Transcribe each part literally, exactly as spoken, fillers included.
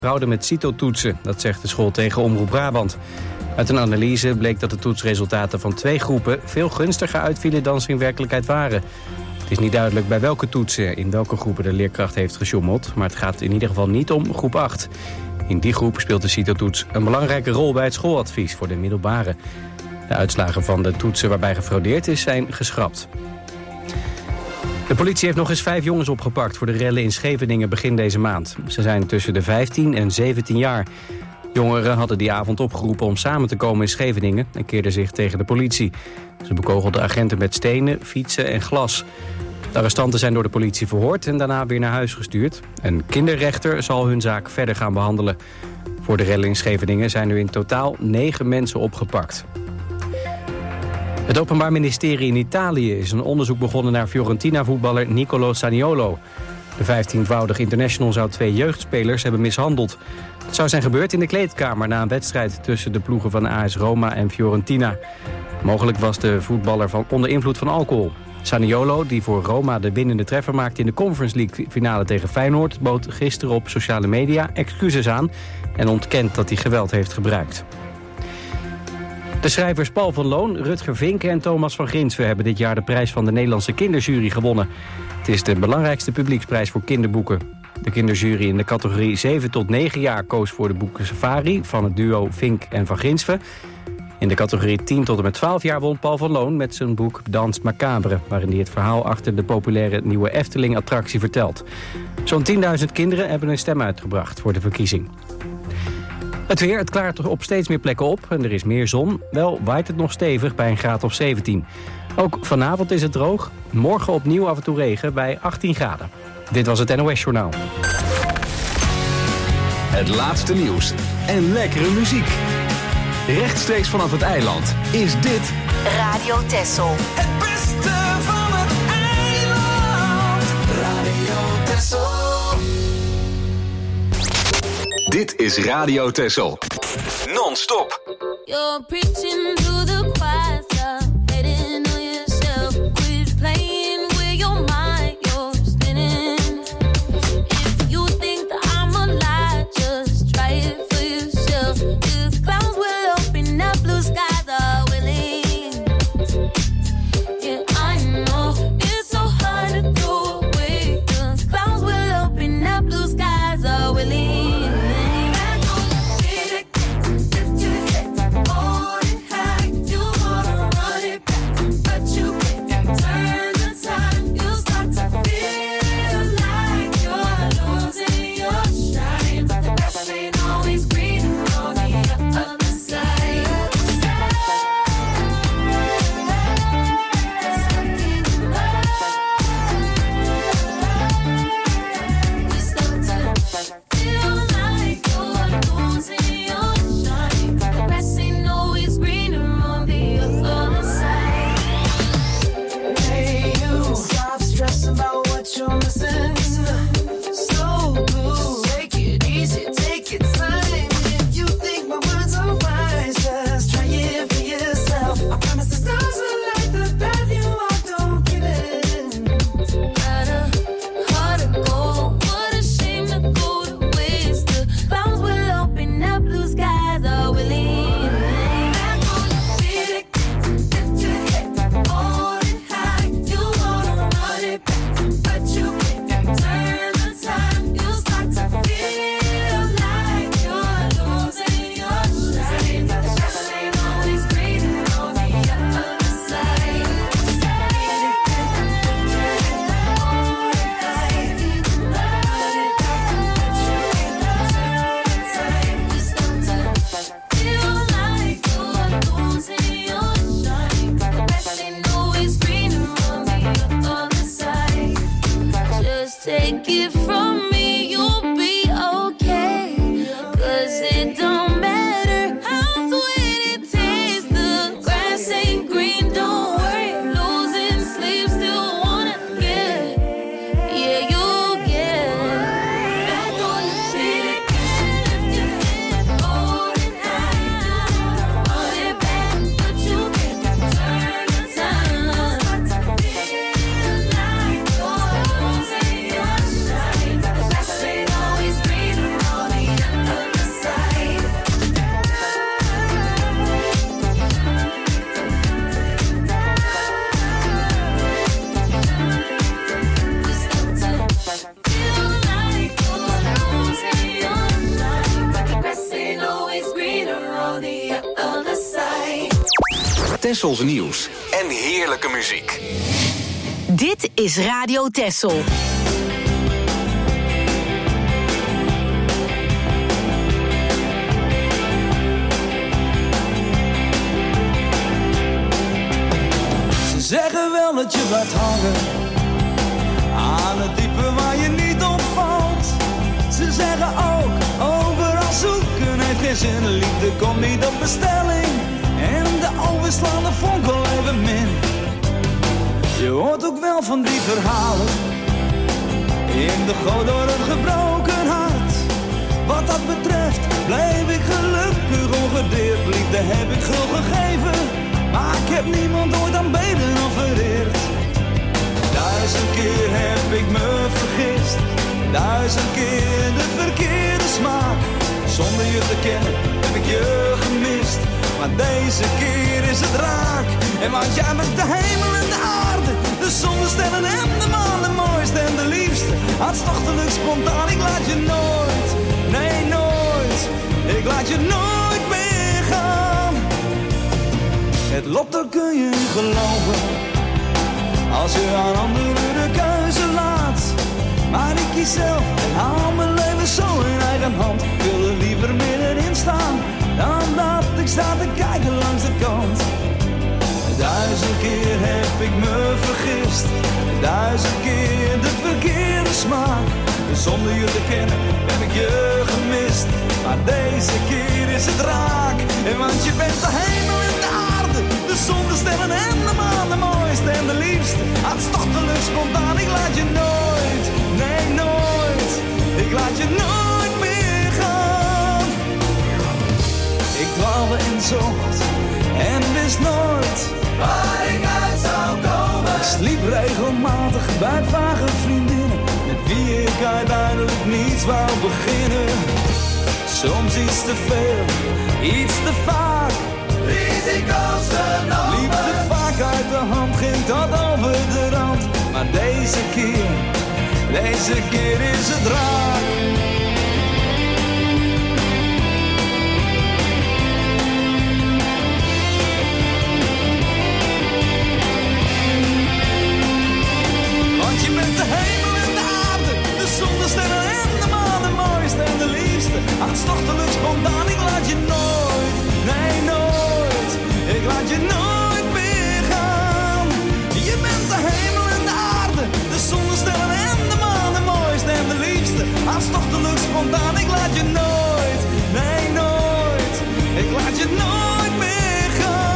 fraude met CITO-toetsen, dat zegt de school tegen Omroep Brabant. Uit een analyse bleek dat de toetsresultaten van twee groepen veel gunstiger uitvielen dan ze in werkelijkheid waren. Het is niet duidelijk bij welke toetsen in welke groepen de leerkracht heeft gesjoemeld, maar het gaat in ieder geval niet om groep acht. In die groep speelt de CITO-toets een belangrijke rol bij het schooladvies voor de middelbare. De uitslagen van de toetsen waarbij gefraudeerd is zijn geschrapt. De politie heeft nog eens vijf jongens opgepakt voor de rellen in Scheveningen begin deze maand. Ze zijn tussen de vijftien en zeventien jaar. Jongeren hadden die avond opgeroepen om samen te komen in Scheveningen en keerden zich tegen de politie. Ze bekogelden agenten met stenen, fietsen en glas. De arrestanten zijn door de politie verhoord en daarna weer naar huis gestuurd. Een kinderrechter zal hun zaak verder gaan behandelen. Voor de rellen in Scheveningen zijn nu in totaal negen mensen opgepakt. Het Openbaar Ministerie in Italië is een onderzoek begonnen naar Fiorentina-voetballer Nicolo Zaniolo. De vijftienvoudig international zou twee jeugdspelers hebben mishandeld. Het zou zijn gebeurd in de kleedkamer na een wedstrijd tussen de ploegen van A S Roma en Fiorentina. Mogelijk was de voetballer van onder invloed van alcohol. Zaniolo, die voor Roma de winnende treffer maakte in de Conference League finale tegen Feyenoord, bood gisteren op sociale media excuses aan en ontkent dat hij geweld heeft gebruikt. De schrijvers Paul van Loon, Rutger Vinken en Thomas van Grinsven hebben dit jaar de prijs van de Nederlandse kinderjury gewonnen. Het is de belangrijkste publieksprijs voor kinderboeken. De kinderjury in de categorie zeven tot negen jaar koos voor de boeken Safari van het duo Vink en van Grinsven. In de categorie tien tot en met twaalf jaar won Paul van Loon met zijn boek Dans Macabre, waarin hij het verhaal achter de populaire nieuwe Efteling-attractie vertelt. Zo'n tienduizend kinderen hebben hun stem uitgebracht voor de verkiezing. Het weer, het klaart op steeds meer plekken op en er is meer zon. Wel waait het nog stevig bij een graad of zeventien. Ook vanavond is het droog. Morgen opnieuw af en toe regen bij achttien graden. Dit was het N O S Journaal. Het laatste nieuws en lekkere muziek. Rechtstreeks vanaf het eiland is dit Radio Texel. Het beste van het eiland. Radio Texel. Dit is Radio Texel. Non-stop. You're preaching to the choir, stop hating on yourself. Quit playing with your mind, you're spinning. If you think that I'm a lie, just try it for yourself. The clouds will open up, blue skies are willing. Yeah, I know it's so hard to throw away. The clouds will open up, blue skies are willing. Tessels nieuws en heerlijke muziek. Dit is Radio Tessel. Ze zeggen wel dat je blijft hangen aan het diepe waar je niet op valt. Ze zeggen ook, overal zoeken heeft geen zin. Liefde komt niet op bestelling en de overslaande vonk al even min. Je hoort ook wel van die verhalen in de goot door een gebroken hart. Wat dat betreft blijf ik gelukkig ongedeerd. Liefde heb ik gul gegeven, maar ik heb niemand ooit aanbeden of vereerd. Duizend keer heb ik me vergist, duizend keer de verkeerde smaak. Zonder je te kennen heb ik je gemist, maar deze keer is het raak. En want jij bent de hemel en de aarde, de zon, de sterren en de maan, de mooiste en de liefste. Hartstochtelijk spontaan, ik laat je nooit, nee nooit, ik laat je nooit meer gaan. Het lot, daar kun je in geloven, als je aan anderen de keuze laat. Maar ik kies zelf en haal mijn leven zo in eigen hand. Ik wil er liever middenin staan, dan dat ik sta te kijken langs de kant. Duizend keer heb ik me vergist, duizend keer de verkeerde smaak. Zonder je te kennen heb ik je gemist, maar deze keer is het raak. En want je bent de hemel en de aarde, de zon, de sterren en de maan, de mooiste en de liefste. Hartstochtelijk spontaan, ik laat je nooit, nee nooit, ik laat je nooit meer gaan. Ik dwaalde en zocht en wist nooit waar ik uit zou komen. Ik sliep regelmatig bij vage vriendinnen, met wie ik uiteindelijk niets wou beginnen. Soms iets te veel, iets te vaak, risico's genomen. Liep te vaak uit de hand, ging tot over de rand. Maar deze keer, deze keer is het raak. Want je bent de hemel en de aarde, de zon, de sterren en de maan, de mooiste en de liefste. Hartstochtelijk spontaan, ik laat je nooit, nee nooit, ik laat je nooit meer gaan. Je bent de hemel en de aarde, de zon, de sterren en de maan, de mooiste en de liefste. Hartstochtelijk spontaan, ik laat je nooit, nee nooit, ik laat je nooit meer gaan.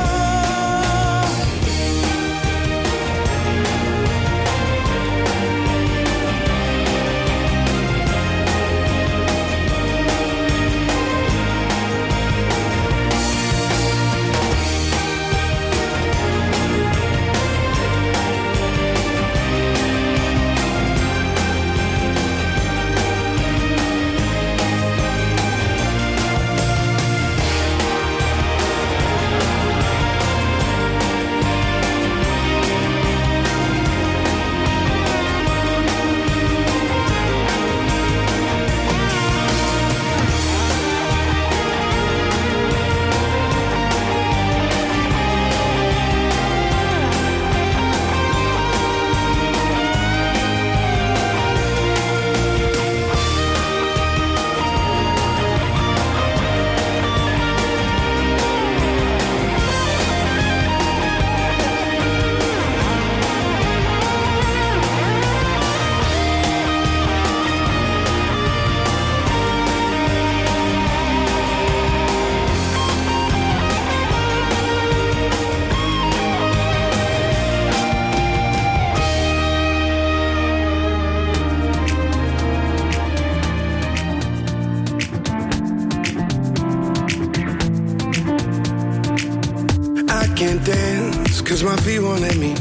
Cause my feet won't let me,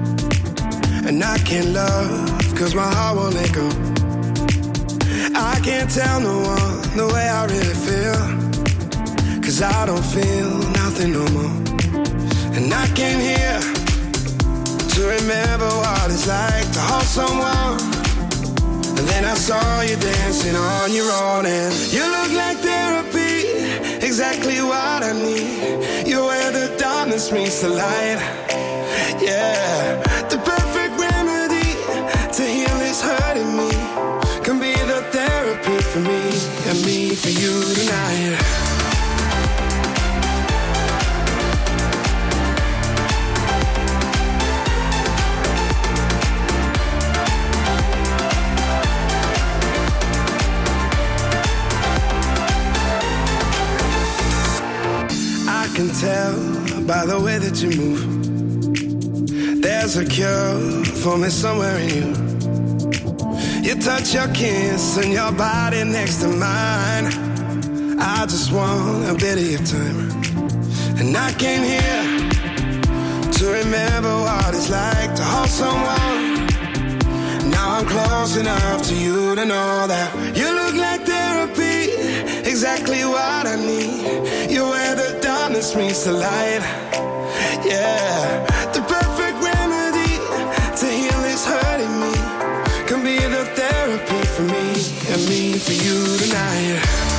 and I can't love cause my heart won't let go. I can't tell no one the way I really feel, cause I don't feel nothing no more. And I came here to remember what it's like to hold someone, and then I saw you dancing on your own. And you look like therapy, exactly what I need. You wear the darkness means the light. Yeah, the perfect remedy to heal this hurting me can be the therapy for me and me for you tonight. I can tell by the way that you move, there's a cure for me somewhere in you. You touch, your kiss, and your body next to mine. I just want a bit of your time. And I came here to remember what it's like to hold someone. Now I'm close enough to you to know that you look like therapy, exactly what I need. You're where the darkness meets the light. Yeah, the perfect remedy to heal this hurting me can be the therapy for me and me for you tonight.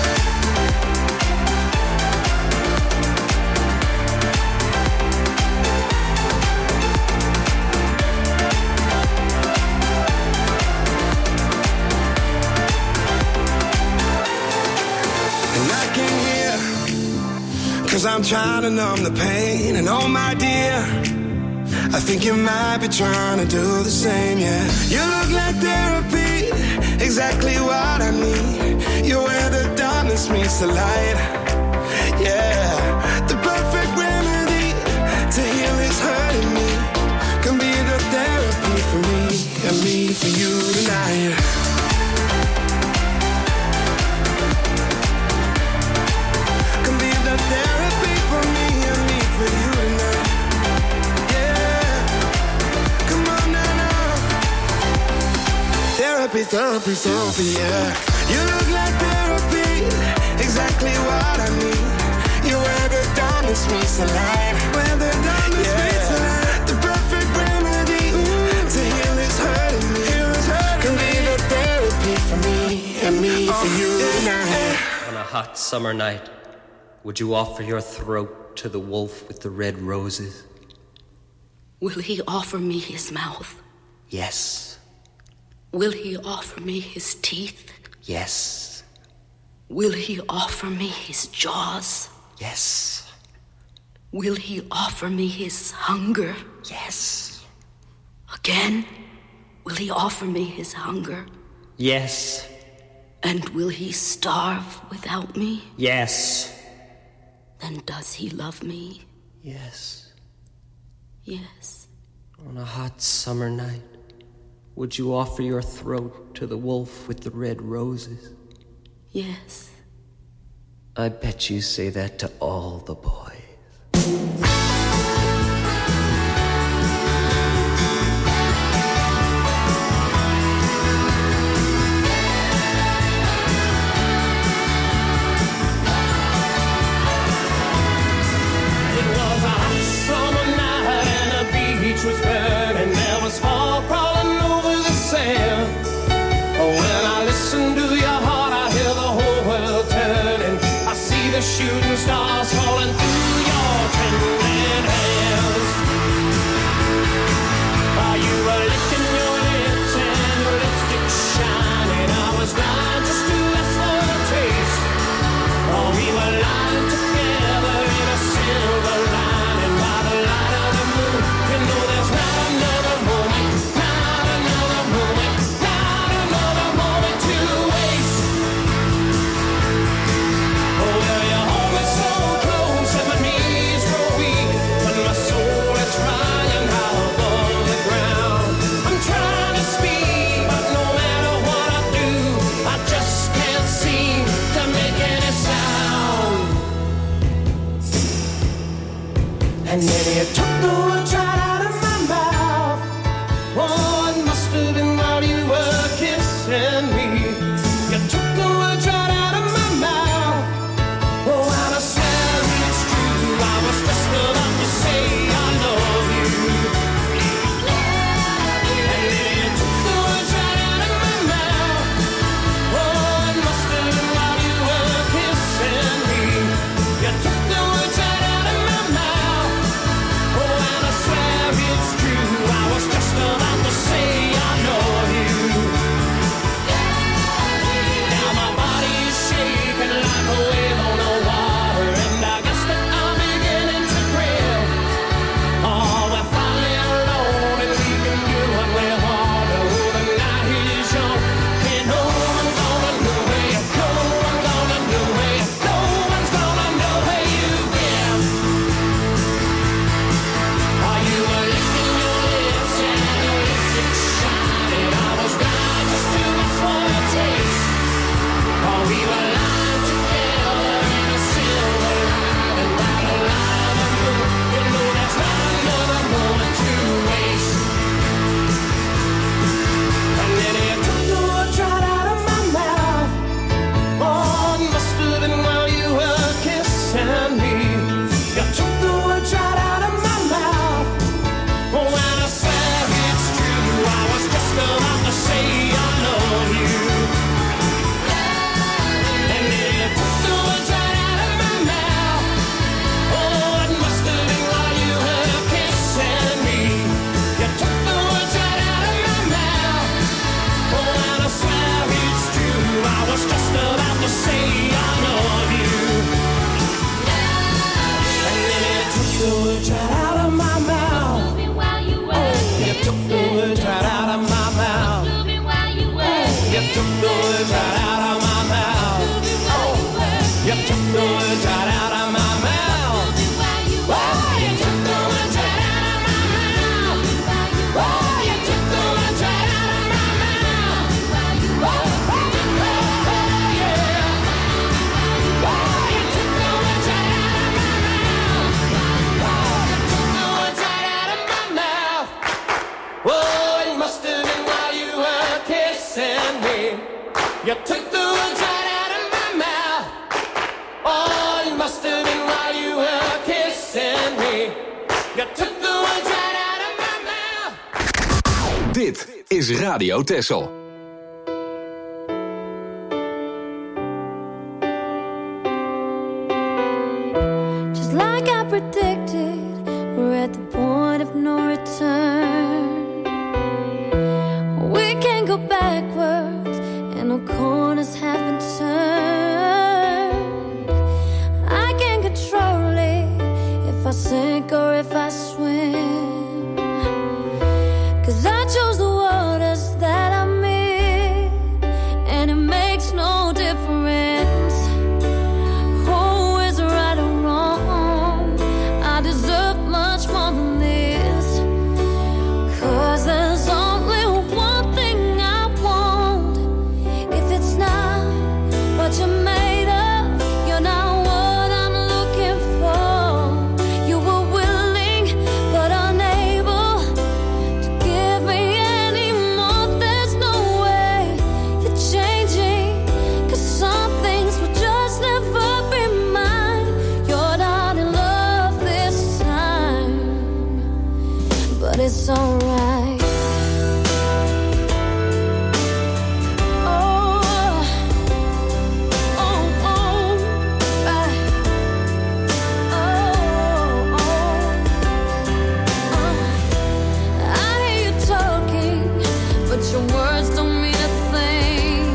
And I came here 'cause I'm trying to numb the pain. And oh my dear, I think you might be trying to do the same, yeah. You look like therapy, exactly what I need. You're where the darkness meets the light. Yeah, the perfect remedy to heal this hurting me can be the therapy for me and me for you tonight. Can be the therapy for me and me for you tonight. Therapy, therapy, therapy, yeah. You look like therapy, exactly what I need. You're where the darkness meets the light. Where the darkness yeah. meets the light. The perfect remedy Ooh. to heal this hurting me. Can be the therapy for me and me oh, for you yeah. tonight. On a hot summer night, would you offer your throat to the wolf with the red roses? Will he offer me his mouth? Yes. Will he offer me his teeth? Yes. Will he offer me his jaws? Yes. Will he offer me his hunger? Yes. Again, will he offer me his hunger? Yes. And will he starve without me? Yes. Then does he love me? Yes. Yes. On a hot summer night, would you offer your throat to the wolf with the red roses? Yes. I bet you say that to all the boys. It was a hot summer night and the beach was burning. There was fog crawling over the sand. When I listen to your heart, I hear the whole world turning. I see the shooting stars falling through your trembling hands. While you were licking your lips and your lipstick shining, I was blind just to ask for a taste. Oh, we were lying together in a silver lining by the light of the moon. You know there's not another moment, not another moment, not another moment to waste. Oh, well, you hold me so close and my knees grow weak, but my soul is flying high above the ground. I'm trying to speak, but no matter what I do, I just can't seem to make any sound. And then you took the words right out of my mouth. Oh, it must have been while you were kissing me. You took the words right out of my mouth. Oh, and I swear it's true. I was just about to say I love you. And then you took the words right out of my mouth. Oh, it must have been while you were kissing me. You took the words right out of my mouth. You took the words right out of my mouth. Dit is Radio Texel. Just like I predicted, we're at the point of no return. We can't go backwards, and no corners have been turned. I can't control it, if I sink or if I swim. 'Cause I chose the waters that I'm in, and it makes no difference who is right or wrong. I deserve much more than this, 'cause there's only one thing I want. If it's not what you're made of, you're not what I'm looking for. You were willing but unable to give me any more. There's no way you're changing, 'cause some things will just never be mine. You're not in love this time, but it's alright. Oh, oh, oh, right. Oh, oh, oh. I hear you talking, but your words don't mean a thing.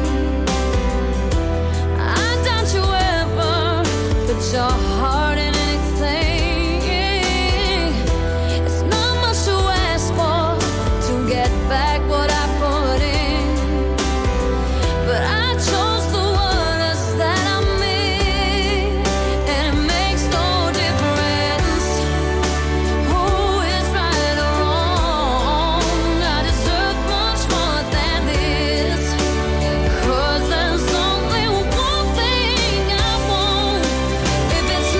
I doubt you ever put your heart in anything. It's not much to ask for to get back what I put in, but I chose the waters that I'm in, and it makes no difference who is right or wrong. I deserve much more than this, 'cause there's only one thing I want. If it's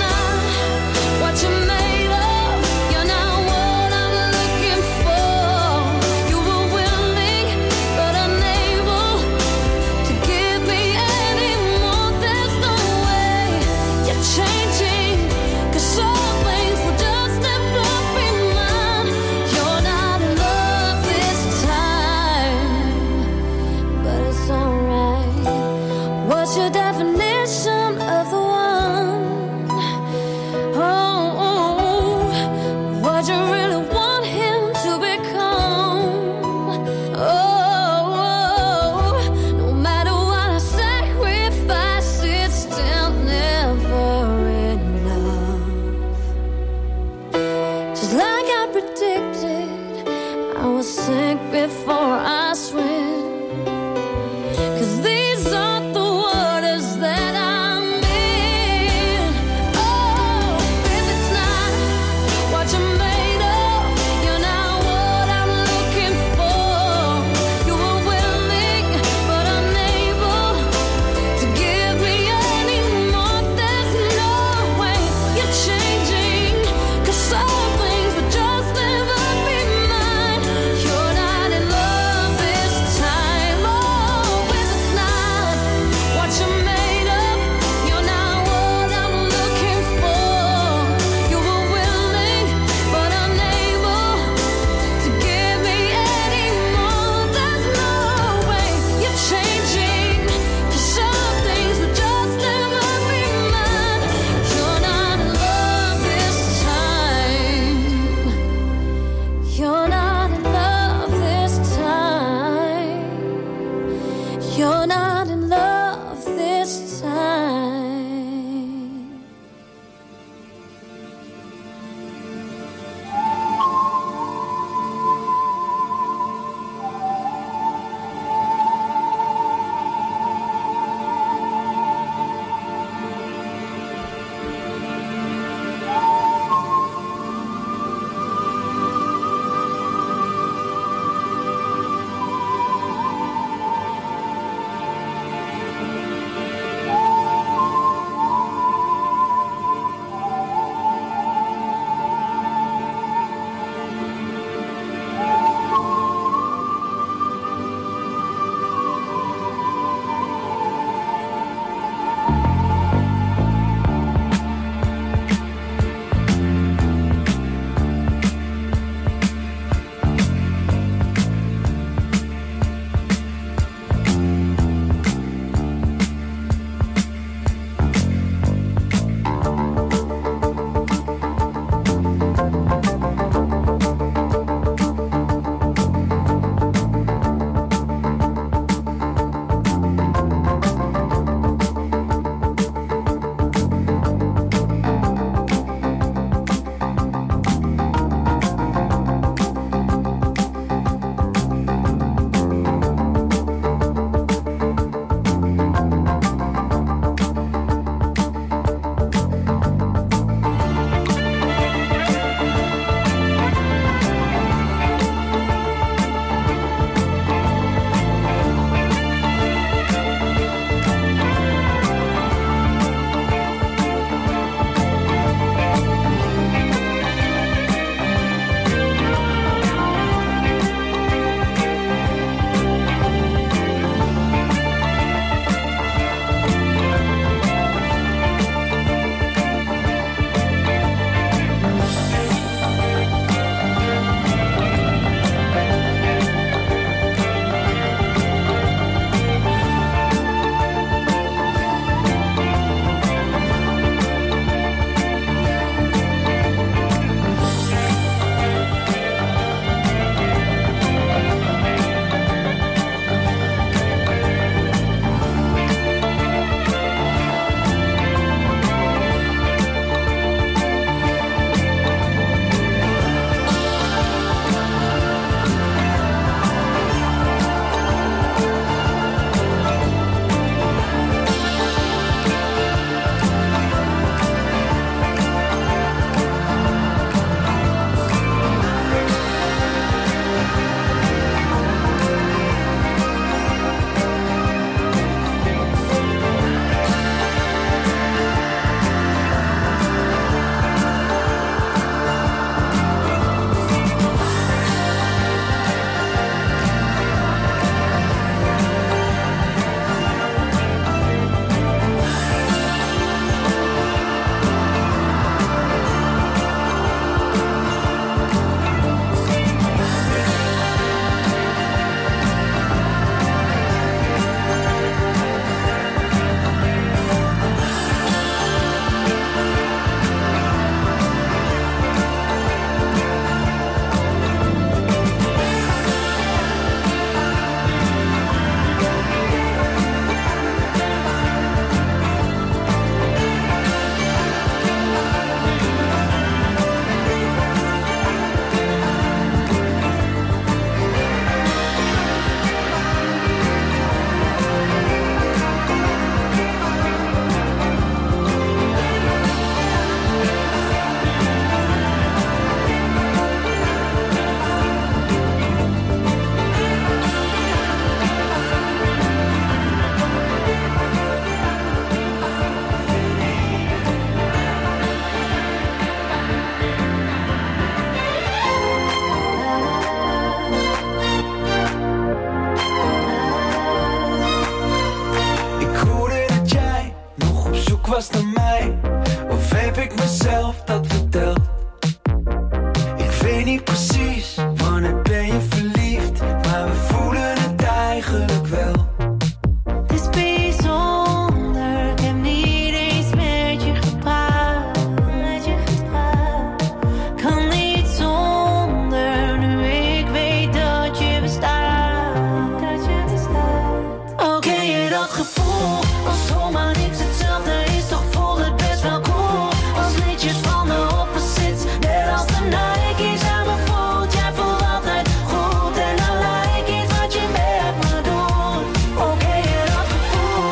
was naar mij, of heb ik mezelf dat verteld? Ik weet niet precies, wanneer ben je verliefd, maar we voelen het eigenlijk wel. Het is bijzonder, ik heb niet eens met je gepraat. Met je gepraat. Kan niet zonder, nu ik weet dat je bestaat. Dat je bestaat. Oh, ken je dat gevoel? Als zomaar niks hetzelfde is, toch voelt het best wel cool. Als liedjes van de opposites, net als de Nike's aan me voelt. Jij voelt altijd goed en dan lijkt iets wat je met me doet. Oh, ken je dat gevoel?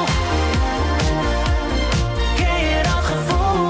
Ken je dat gevoel?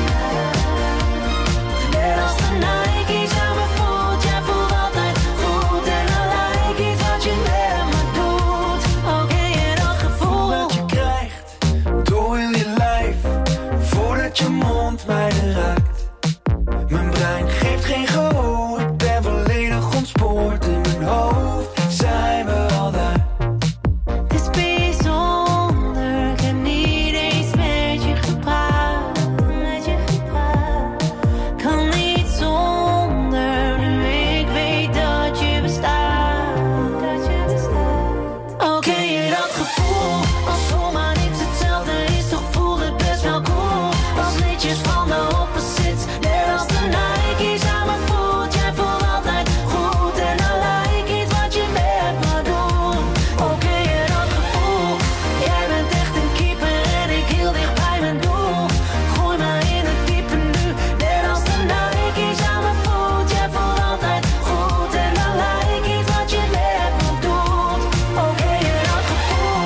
Net als de Nike's aan me voelt. Jij voelt altijd goed en dan lijkt iets wat je met me doet. Oh, ken je dat gevoel? Dat je krijgt door heel je lijf, voordat je mond mij raakt. Mijn brein geeft geen gehoor, ik ben volledig ontspoord. In mijn hoofd zijn we al daar. Het is bijzonder, ik heb niet eens met je gepraat. Met je gepraat. Kan niet zonder, nu ik weet dat je bestaat. Dat je bestaat. Oh, ken je dat gevoel? Als zomaar niks hetzelfde is, toch voelt het best wel cool. Als liedjes van de opposites, net als de Nike's aan me voelt. Jij voelt altijd goed en dan lijkt iets wat je met me doet. Oh, ken je dat gevoel? Jij bent echt een keeper en ik heel dicht bij mijn doel. Gooi me in het diepe nu, net als de Nike's aan me voelt. Jij voelt altijd goed en dan lijkt iets wat je met me doet. Oh, ken je dat gevoel?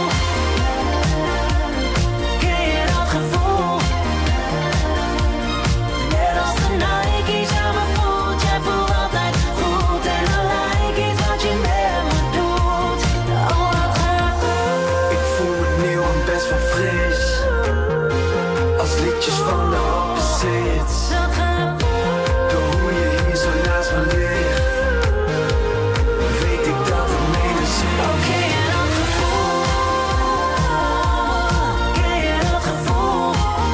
Ken je dat gevoel? Net als de Nike's aan me voelt. Jij voelt altijd goed en dan lijkt iets wat je met me doet. Oh, wat gaat Ik voel me nieuw en best wel fris, als liedjes van de opposites. dat gaat Door hoe je hier zo naast me ligt, weet ik dat het menens is. Oh, ken je dat gevoel? Ken je dat gevoel?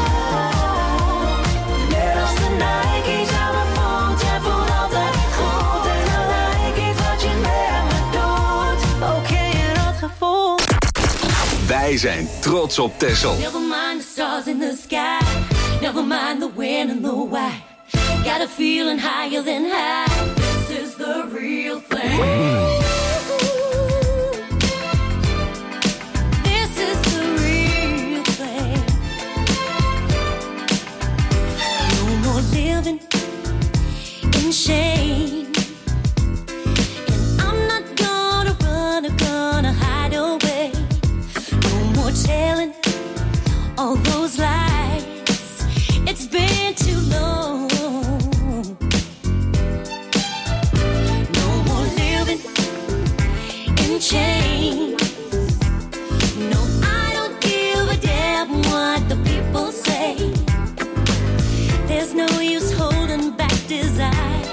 Net als de Nike's aan me voelt. Jij voelt altijd goed en dan lijkt iets wat je met me doet. Oh, ken je dat gevoel? Wij zijn trots op Texel. Never mind the stars in the sky. Never mind the when and the why. Got a feeling higher than high. This is the real thing. This is the real thing. No more living in shame. And I'm not gonna run or gonna hide away. No more telling all those lies. It's been too long. No more living in chains. No, I don't give a damn what the people say. There's no use holding back desire.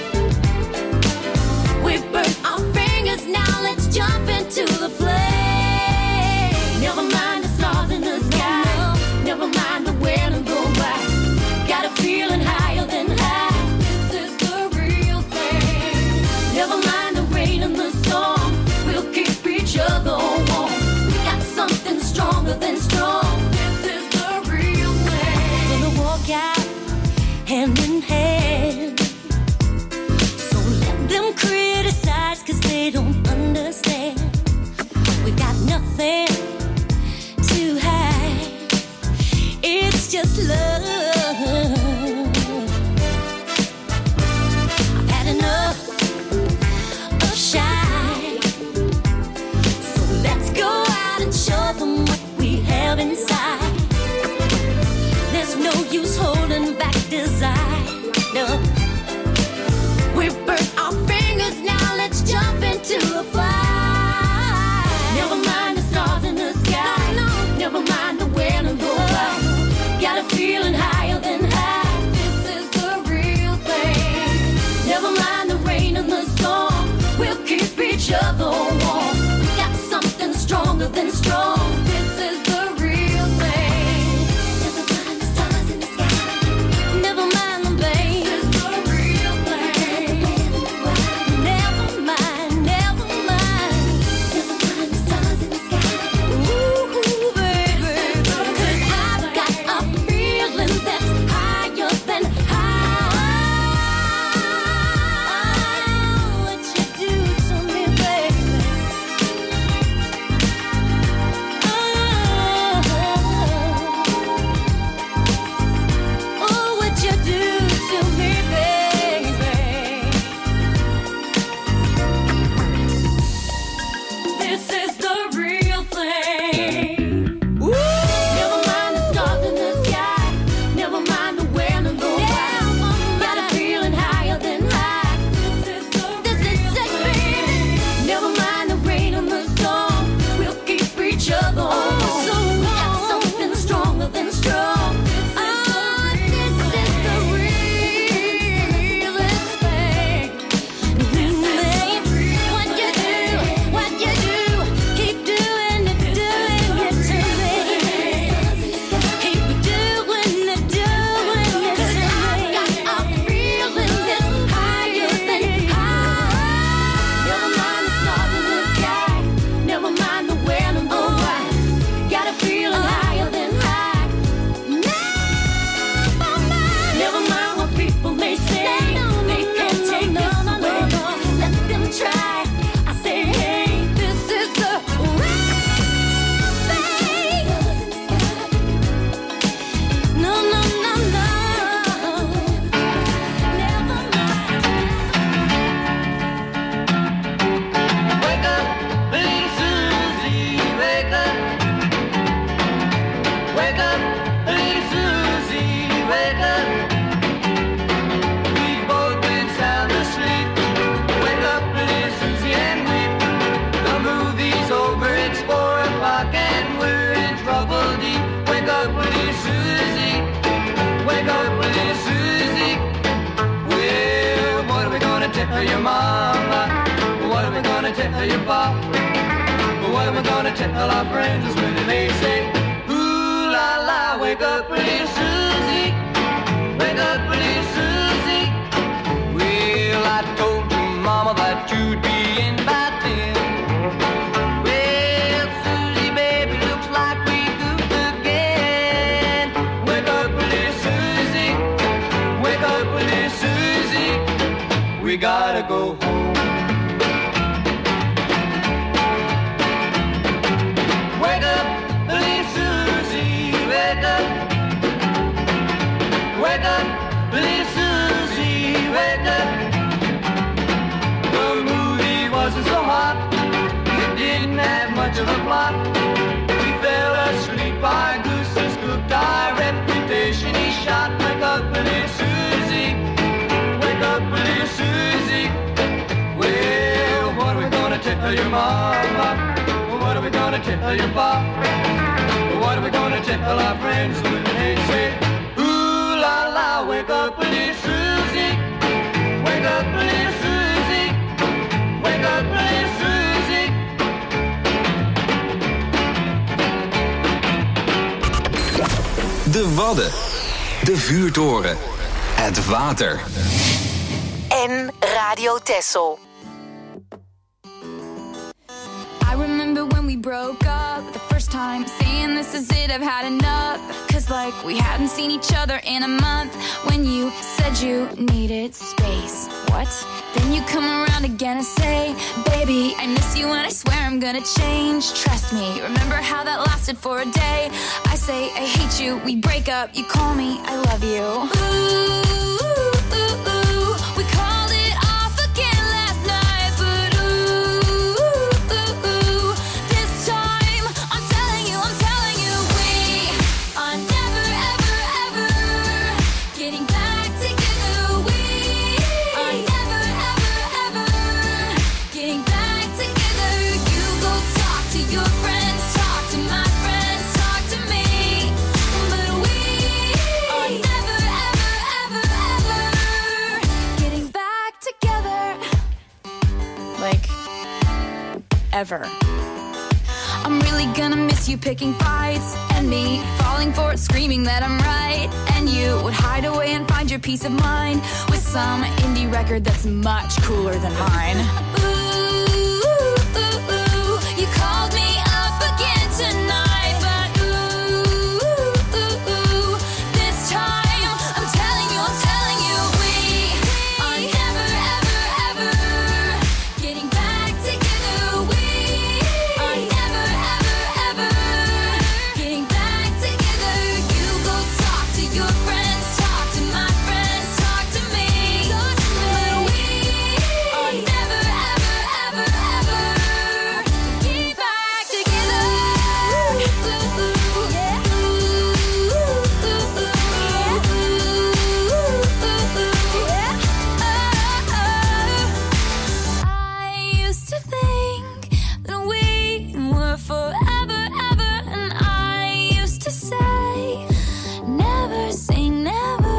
We've burnt our fingers, now let's jump into the flame. Never mind the stars in the sky. Never mind the when and the why. Got a feeling higher than high. This is the real thing. Never mind the rain and the storm. We'll keep each other warm. We got something stronger than strong. This is the real thing. Gonna walk out hand in hand. So let them criticize, cause they don't understand. We've got nothing to hide. It's just love. I've had enough of shy. So let's go out and show them what we have inside. There's no use holding back desire. No. We've burnt our fingers, now let's jump into the fire. Never mind the stars in the sky. No, no. Never mind the when and the why. Got a feeling higher than high. This is the real thing. Never mind the rain and the storm. We'll keep each other warm. We got something stronger than strong. This is the real thing. tell your pop? But what am I gonna tell our friends when they say, ooh la la, wake up, pretty Susie, wake up, pretty Susie. Well, I told your mama that you'd be in by ten. Well, Susie, baby, looks like we goofed again. Wake up, pretty Susie, wake up, pretty Susie. We gotta go home. Wake up, pretty Susie, wake up. Wake up, pretty Susie, wake up. The movie wasn't so hot, it didn't have much of a plot. We fell asleep, our gooses cooked, our reputation he shot. Wake up, pretty Susie, wake up, pretty Susie. Well, what are we gonna tell your mama? What are we gonna tell your pop? What are we gonna tell our friends when they say, ooh la la, wake up, pretty Susie, wake up, pretty Susie, wake up, pretty Susie. De Wadden, de vuurtoren, het water. En Radio Texel. I remember when we broke up the first time, saying this is it, I've had enough. Cause like we hadn't seen each other in a month. When you said you needed space. What? Then you come around again and say, baby, I miss you and I swear I'm gonna change. Trust me, remember how that lasted for a day. I say I hate you, we break up, you call me, I love you. Ooh, ooh, ooh, ooh. We called it off again last night, but ooh, ooh, ooh. This time, I'm telling you, I'm telling you, we are never, ever, ever getting back together. We are never, ever, ever getting back together. You go talk to your friends, talk to my friends, talk to me, but we are never, ever, ever, ever getting back together. Like, ever. I'm really gonna miss you picking fights, and me falling for it, screaming that I'm right. And you would hide away and find your peace of mind with some indie record that's much cooler than mine. Ooh, ooh, ooh. You called me up again tonight, but ooh, ooh, ooh. This time, I'm telling you, I'm telling you, we are never, ever, ever getting back together. We are never, ever, ever getting back together. You go talk to your friends, talk to my friends, talk to me, but we are never, ever, ever, ever getting back together. Ooh, ooh, yeah. Ooh, ooh, ooh, yeah. I used to think that we were forever, ever, and I used to say, never say never.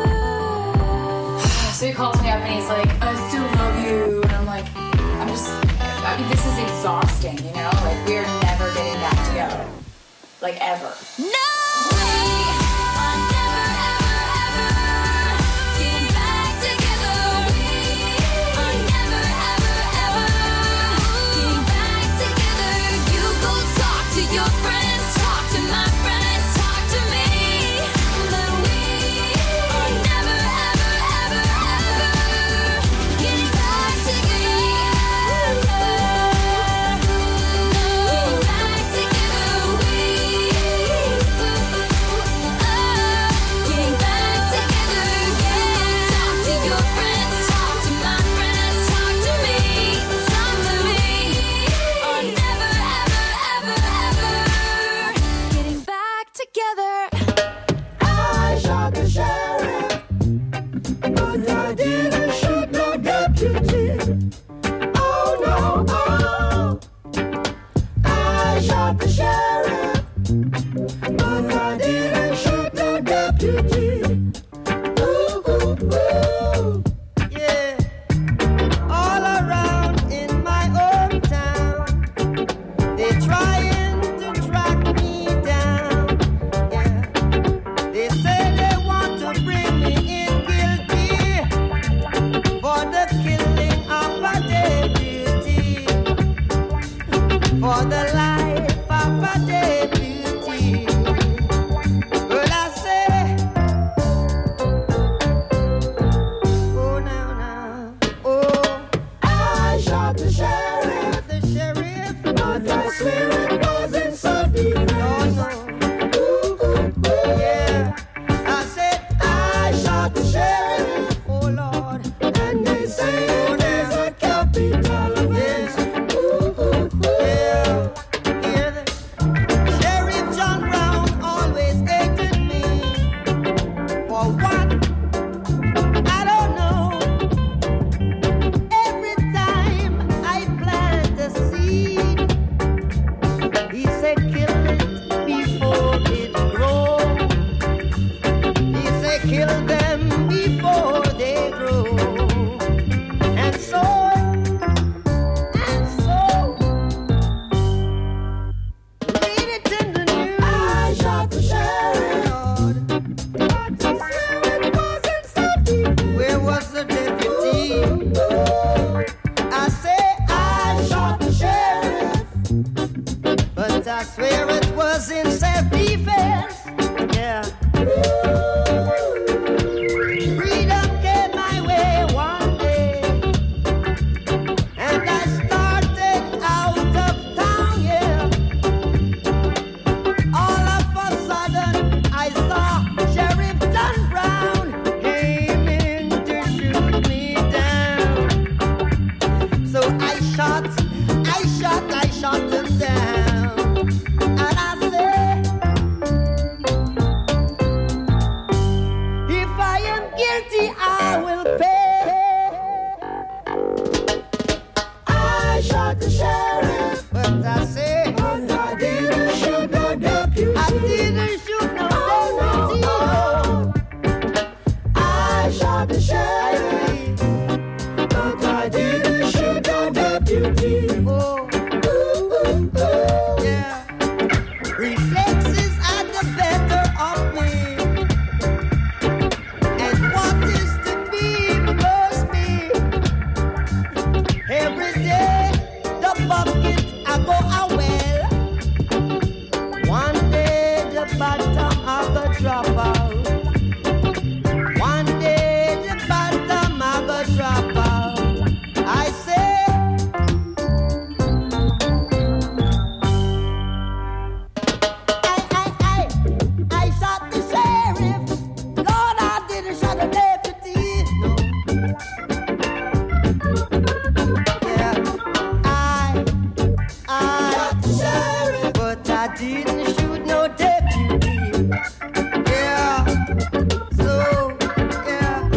So he calls me up and he's like, I still love you. And I'm like, I'm just, I mean, this is exhausting, you know? Like, we're never getting back together. Like, ever. No! We are never, ever, ever getting back together. We are never, ever, ever getting back together. You go talk to your friends, talk to my friends, talk to me, but we are never, ever, ever, ever getting back together. Getting back together. We For what? I don't know. Every time I plant a seed, he said kill it before it grows. He said kill them before they grow. And so, and so, read it in the news. I shot the sheriff, but the sheriff wasn't so. Where was the deputy? I say I shot the sheriff, but I swear it was in self-defense. Yeah. Freedom came my way one day, and I started out of town, yeah. All of a sudden, I saw Sheriff John Brown aiming to shoot me down. So I shot, I shot, I shot him down. And I said, if I am guilty, I will pay. I shot the sheriff, but I say, but I didn't shoot no deputy. I didn't shoot no deputy. No. I shot the sheriff, but I didn't shoot no deputy. Oh, ooh, ooh, ooh, yeah. Reflexes are the better of me. And what is to be must be. Every day the bucket I go a well. One day the bottom I go drop out. One day the bottom I go drop out. I say I, I, I, I shot the sheriff. Lord, I didn't shot a deputy. No. Yeah, I, I shot the sheriff, but I didn't shoot no deputy. Yeah, so, yeah.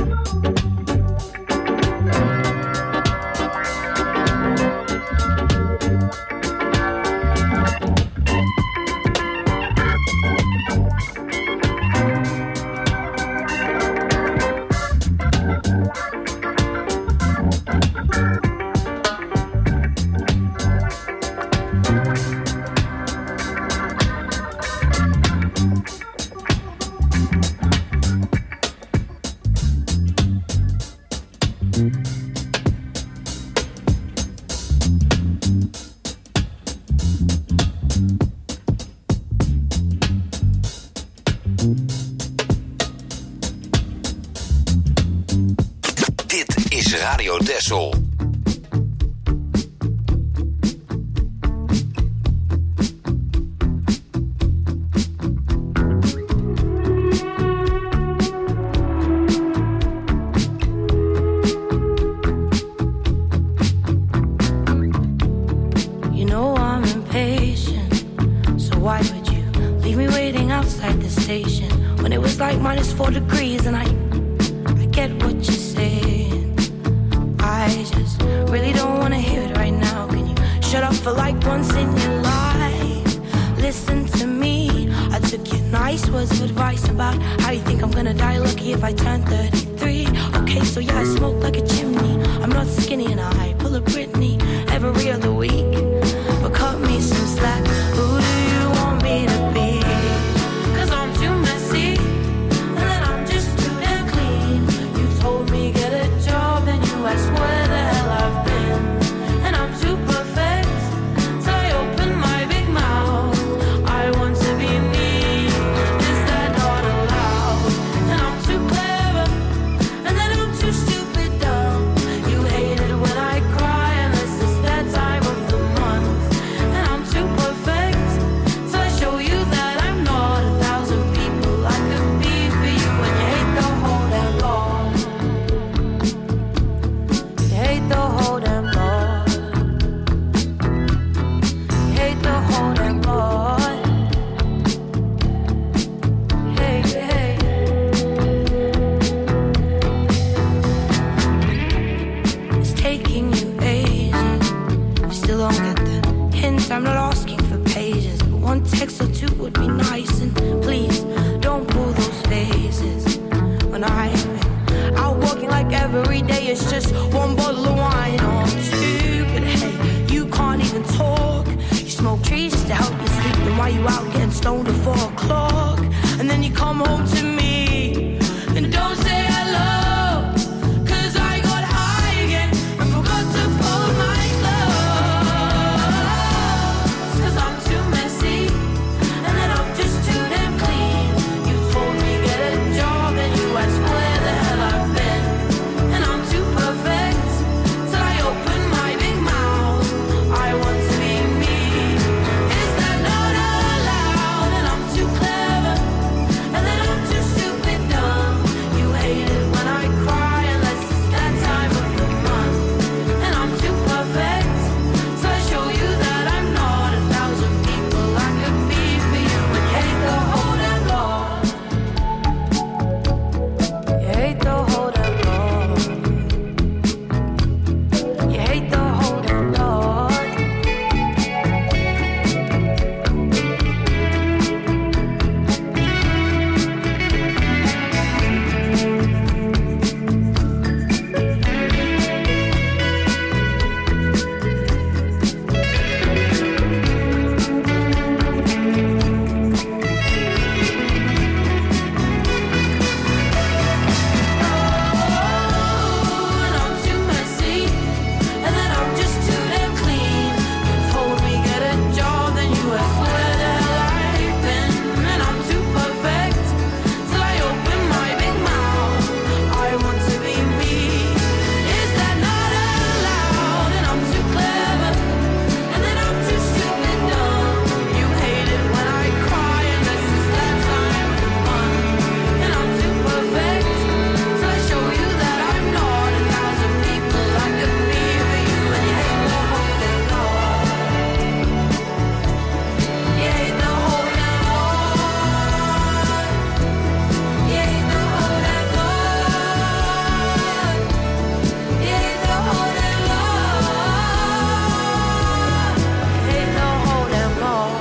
Dit is Radio Texel. You know I'm impatient, so why would you leave me waiting outside the station when it was like minus four degrees and I, I get what you're saying. I just really don't want to hear it right now. Can you shut up for like once in your life? Listen to me. I took your nice words of advice about how you think I'm gonna die lucky if I turn thirty-three. Okay, so yeah, I smoke like a chimney. I'm not skinny and I pull a Britney every other week. But cut me some slack. Who do you want me to be? 'Cause I'm too messy and then I'm just too damn clean. You told me get a job and you asked where the hell I've been. And I'm too perfect, so I open my big mouth. I want to be me. Is that not allowed? And I'm too clever and then I'm too stupid dumb. You hate it when I cry unless it's that time of the month. it's just one bottle of wine or two. But hey, you can't even talk. You smoke trees just to help you sleep. Then why you out getting stoned at four o'clock? And then you come home to me and don't say hello. Cause I got high again and forgot to fold my clothes. Cause I'm too messy and then I'm just too damn clean. You told me get a job and you asked where the hell I've been. And I'm too perfect till I open my big mouth. I want to be me. Is that not allowed? And I'm too clever and then I'm too stupid dumb. You hate it when I cry unless it's that time of the month. And I'm too perfect so I show you that I'm not a thousand people I could be for you. And you hate the whole damn lot. You hate the whole damn lot. You hate the whole damn lot. And I'm too messy and then I'm just too damn clean. You told me get a job, then you asked where the hell I've been. And I'm too perfect till I open my big mouth. I want to be me. Is that not allowed? And I'm too clever and then I'm too stupid dumb. You hate it when I cry unless it's that time of the month. And I'm too perfect so I show you that I'm not a thousand people I could be for you. And you hate the whole damn lot. You hate the whole damn lot. You hate the whole damn lot. You hate the whole damn lot. You hate the whole damn lot.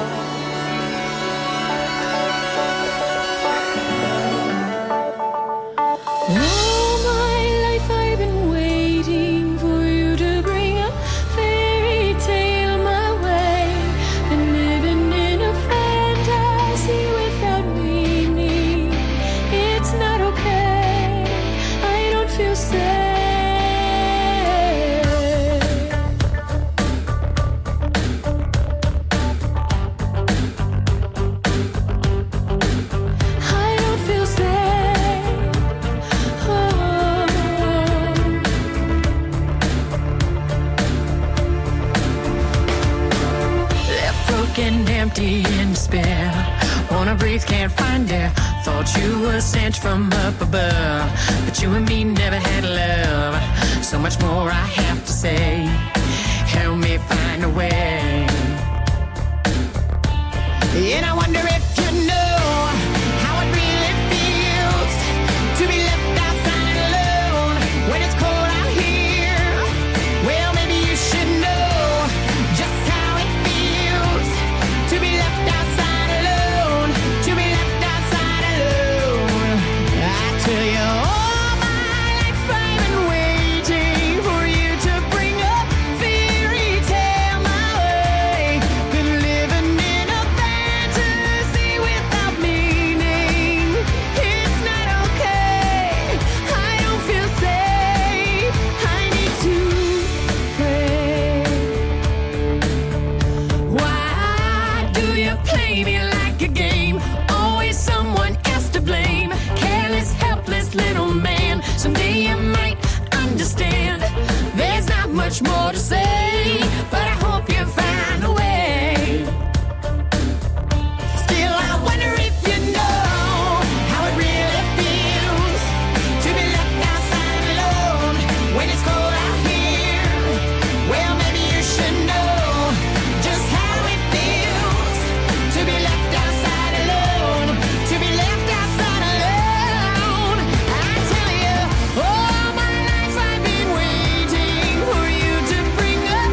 All my life I've been waiting for you to bring a fairy tale my way. Been living in a fantasy without meaning. It's not okay. I don't feel safe. I don't feel safe. Oh. Left broken, empty, in despair. Wanna breathe, can't find air. Thought you were sent from up above, but you and me never had love. So much more I have to say. Help me find a way. And I wonder if you know how it really feels to be left outside alone when it's cold out here. Well, maybe you should know just how it feels to be left outside alone, to be left outside alone. I tell you, all my life I've been waiting for you to bring a fairy tale my way. Been living in a fantasy without meaning. It's not okay. I don't feel safe. I need to pray. Why do you play me like a game? Always someone else to blame. Careless, helpless little man. Someday you might understand. There's not much more to say, but I hope you find a way. Still, I wonder if you know how it really feels to be left outside alone when it's cold out here. Well, maybe you should know just how it feels to be left outside alone, to be left outside alone. I tell you, all my life I've been waiting for you to bring a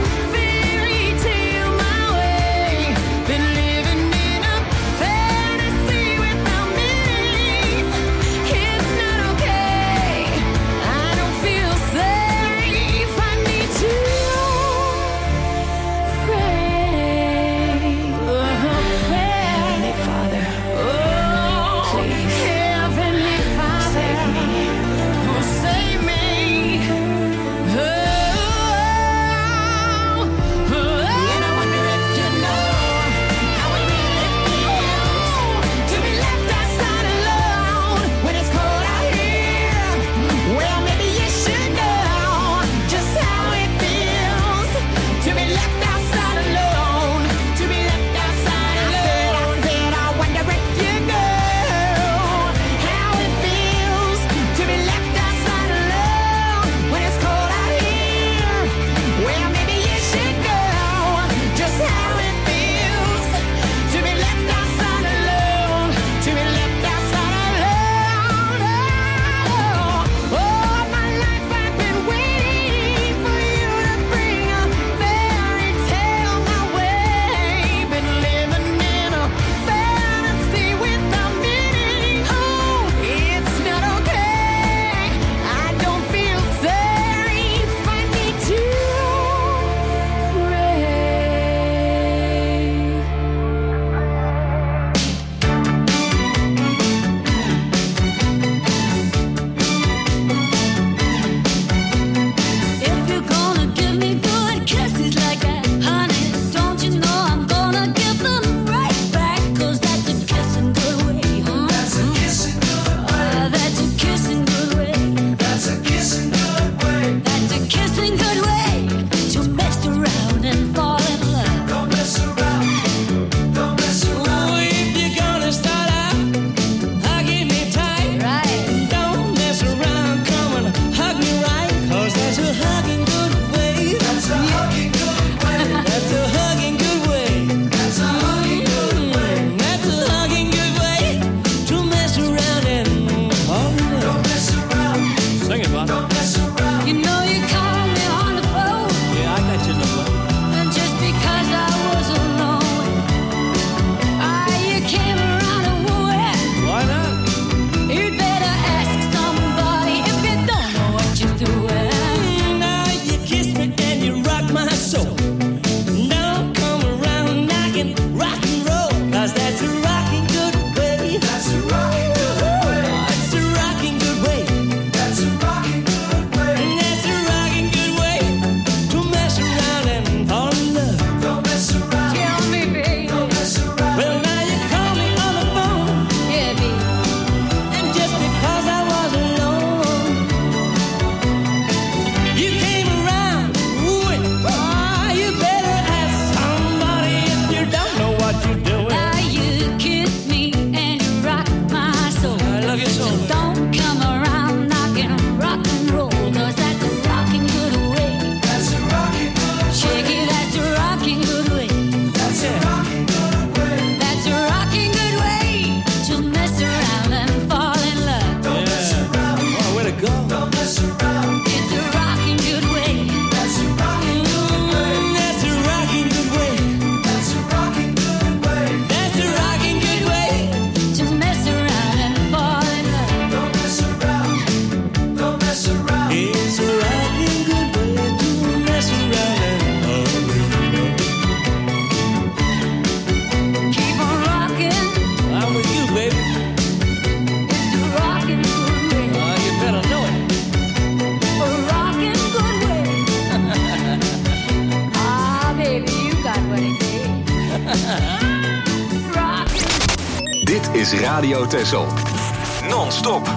is Radio Texel. Non-stop.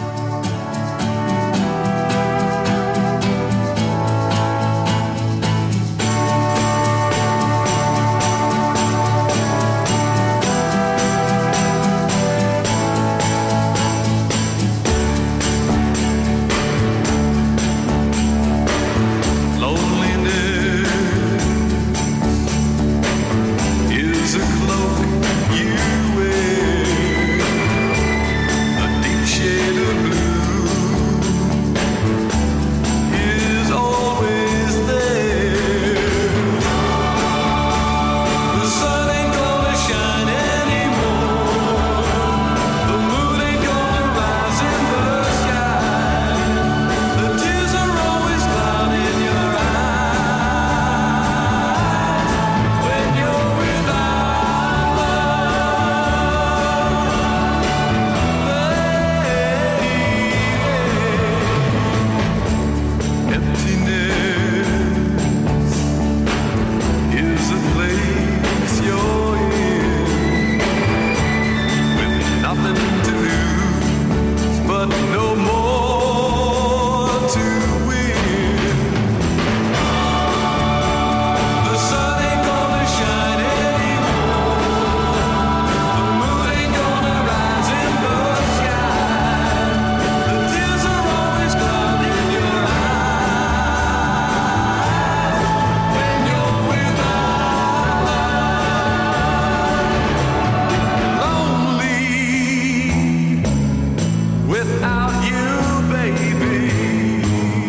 Without you, baby.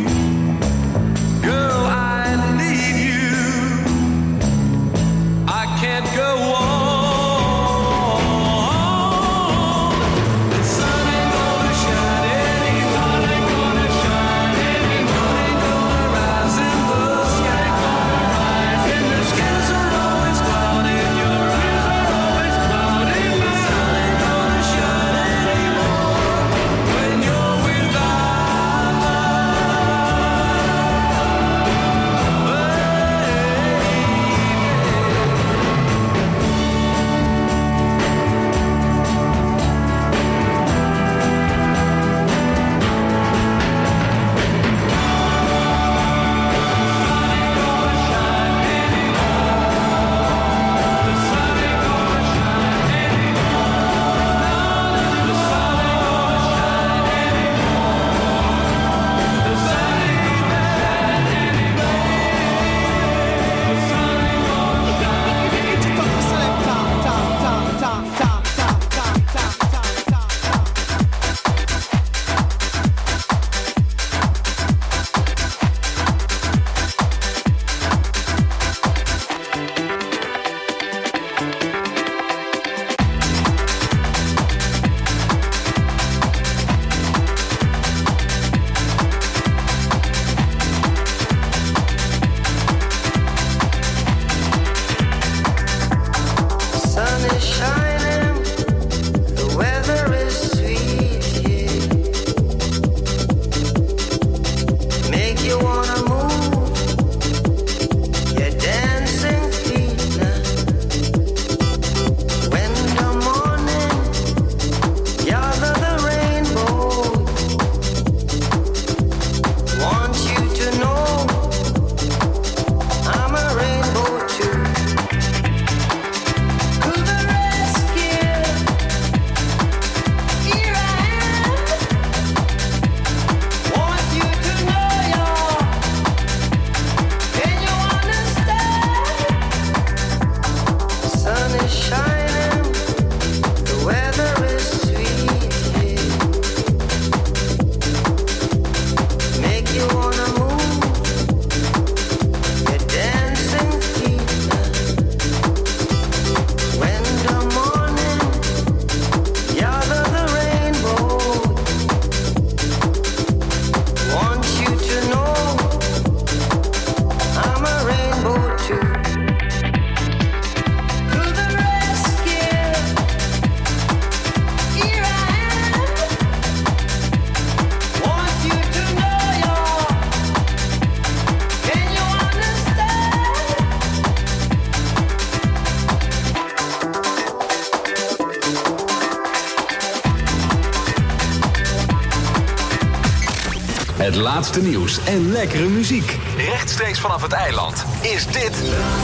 Het laatste nieuws en lekkere muziek. Rechtstreeks vanaf het eiland is dit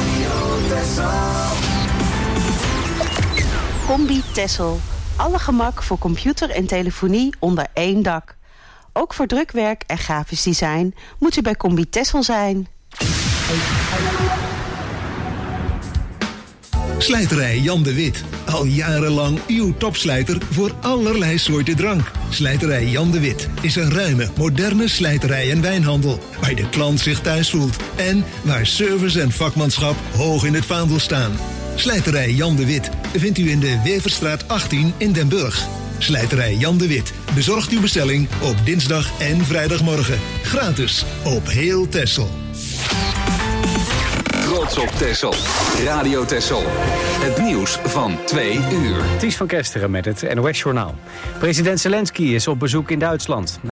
Combi Tessel. Alle gemak voor computer en telefonie onder één dak. Ook voor drukwerk en grafisch design moet u bij Combi Tessel zijn. Slijterij Jan de Wit. Al jarenlang uw topslijter voor allerlei soorten drank. Slijterij Jan de Wit is een ruime, moderne slijterij en wijnhandel. Waar de klant zich thuis voelt. En waar service en vakmanschap hoog in het vaandel staan. Slijterij Jan de Wit vindt u in de Weverstraat achttien in Den Burg. Slijterij Jan de Wit bezorgt uw bestelling op dinsdag en vrijdagmorgen. Gratis op heel Texel. Trots op Texel. Radio Texel. Het nieuws van twee uur. Ties van Kesteren met het N O S-journaal. President Zelensky is op bezoek in Duitsland.